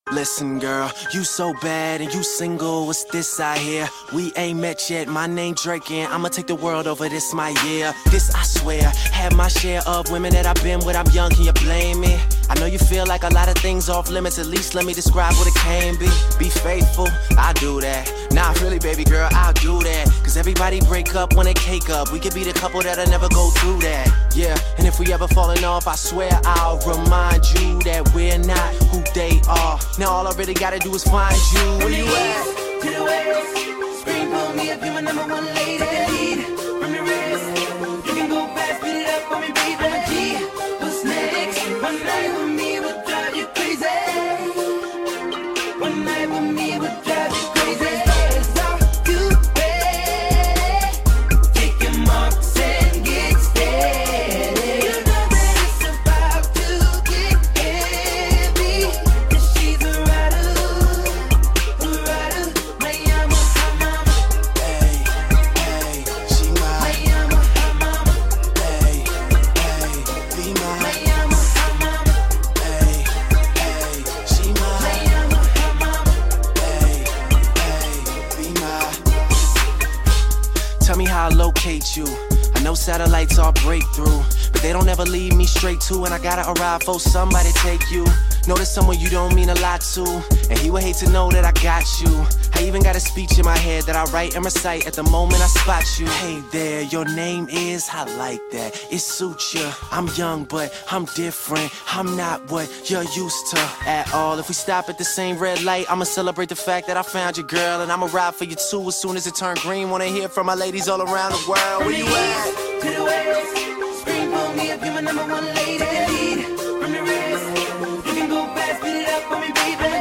Listen, girl, you so bad and you single. What's this I hear? We ain't met yet. My name Drake and I'ma take the world over. This my year. This I swear. Had my share of women that I've been with. I'm young, can you blame me? I know you feel like a lot of things off limits. At least let me describe what it can be. Be faithful, I do that. Nah, really, baby girl, I'll do that. Cause everybody break up when they cake up. We could be the couple that'll never go through that. Yeah, and if we ever falling off, I swear I'll remind you that we're not who they are. Now all I really gotta do is find you. Where you at? To the west, scream for me if you're my number one lady. Take a lead from your wrist. You can go fast, speed it up for me, baby. I'm a G. What's next? One night with me will drive you crazy. One night with me will drive you crazy. It's all too bad. Take your marks and get steady. You know that it's about to get heavy. 'Cause she's a rider, my mama, Hey, hey, she my my mama, hey, hey, be my my hey, hey, she my hey, hey, be my. Tell me how I locate you. I know satellites are breakthrough, but they don't ever lead me straight to. And I gotta arrive for somebody take you. Know there's someone you don't mean a lot to, and he would hate to know that I got you. I even got a speech in my head that I write and recite at the moment I spot you. Hey there, your name is, I like that, it suits you. I'm young but I'm different, I'm not what you're used to at all. If we stop at the same red light, I'ma celebrate the fact that I found you, girl. And I'ma ride for you too as soon as it turn green. Wanna hear from my ladies all around the world. Where you at? to the west, scream for me if you're my number one lady. Take a lead from your wrist. You can go fast, speed it up for me, baby.